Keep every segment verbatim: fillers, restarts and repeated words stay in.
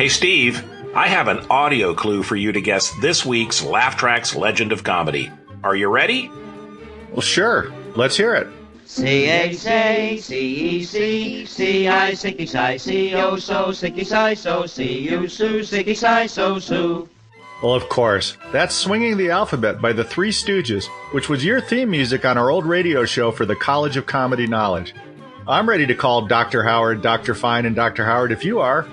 Hey, Steve, I have an audio clue for you to guess this week's Laugh Tracks Legend of Comedy. Are you ready? Well, sure. Let's hear it. C H A C E C C I sicky si C O so sicky si so C U Sue sicky si so Sue. Well, of course. That's Swinging the Alphabet by the Three Stooges, which was your theme music on our old radio show for the College of Comedy Knowledge. I'm ready to call Doctor Howard, Doctor Fine, and Doctor Howard if you are.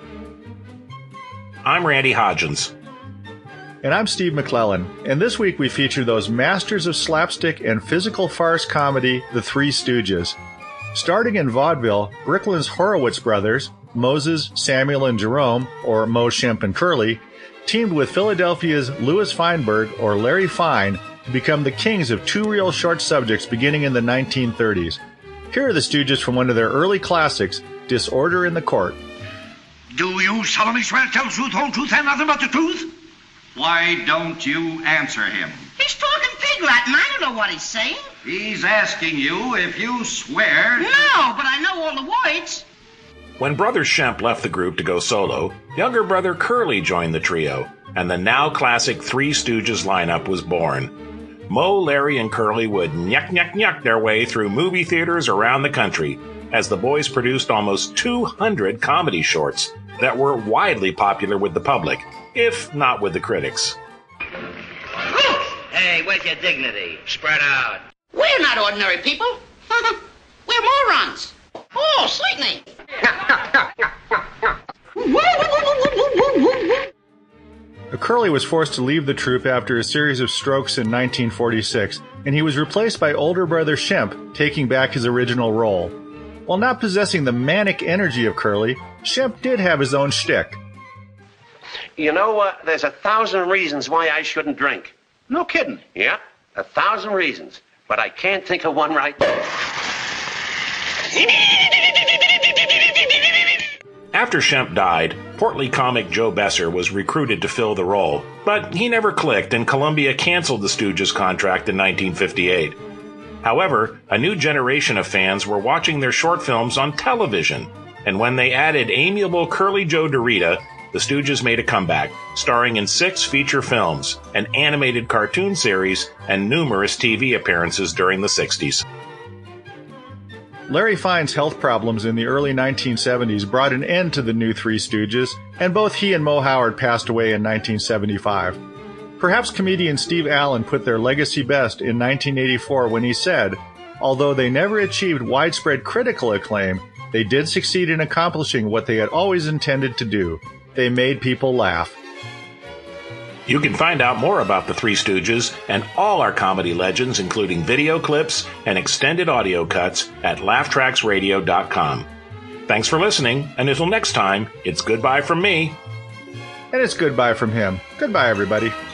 I'm Randy Hodgins. And I'm Steve McClellan. And this week we feature those masters of slapstick and physical farce comedy, the Three Stooges. Starting in vaudeville, Brooklyn's Horowitz brothers, Moses, Samuel, and Jerome, or Moe, Shemp, and Curly, teamed with Philadelphia's Louis Feinberg, or Larry Fine, to become the kings of two reel short subjects beginning in the nineteen thirties. Here are the Stooges from one of their early classics, Disorder in the Court. Do you solemnly swear to tell the truth, whole truth, and nothing but the truth? Why don't you answer him? He's talking pig Latin. I don't know what he's saying. He's asking you if you swear... No, but I know all the words. When Brother Shemp left the group to go solo, younger brother Curly joined the trio, and the now classic Three Stooges lineup was born. Moe, Larry, and Curly would nyuk nyuk nyuk their way through movie theaters around the country, as the boys produced almost two hundred comedy shorts that were widely popular with the public, if not with the critics. Hey, where's your dignity? Spread out. We're not ordinary people. We're morons. Oh, sweetening. Curly was forced to leave the troupe after a series of strokes in nineteen forty-six, and he was replaced by older brother Shemp, taking back his original role. While not possessing the manic energy of Curly, Shemp did have his own shtick. You know, uh, there's a thousand reasons why I shouldn't drink. No kidding. Yeah, a thousand reasons. But I can't think of one right now. After Shemp died, portly comic Joe Besser was recruited to fill the role, but he never clicked and Columbia canceled the Stooges' contract in nineteen fifty-eight. However, a new generation of fans were watching their short films on television, and when they added amiable Curly Joe DeRita, the Stooges made a comeback, starring in six feature films, an animated cartoon series, and numerous T V appearances during the sixties. Larry Fine's health problems in the early nineteen seventies brought an end to the new Three Stooges, and both he and Moe Howard passed away in nineteen seventy-five. Perhaps comedian Steve Allen put their legacy best in nineteen eighty-four when he said, although they never achieved widespread critical acclaim, they did succeed in accomplishing what they had always intended to do. They made people laugh. You can find out more about the Three Stooges and all our comedy legends, including video clips and extended audio cuts, at laugh tracks radio dot com. Thanks for listening, and until next time, it's goodbye from me. And it's goodbye from him. Goodbye, everybody.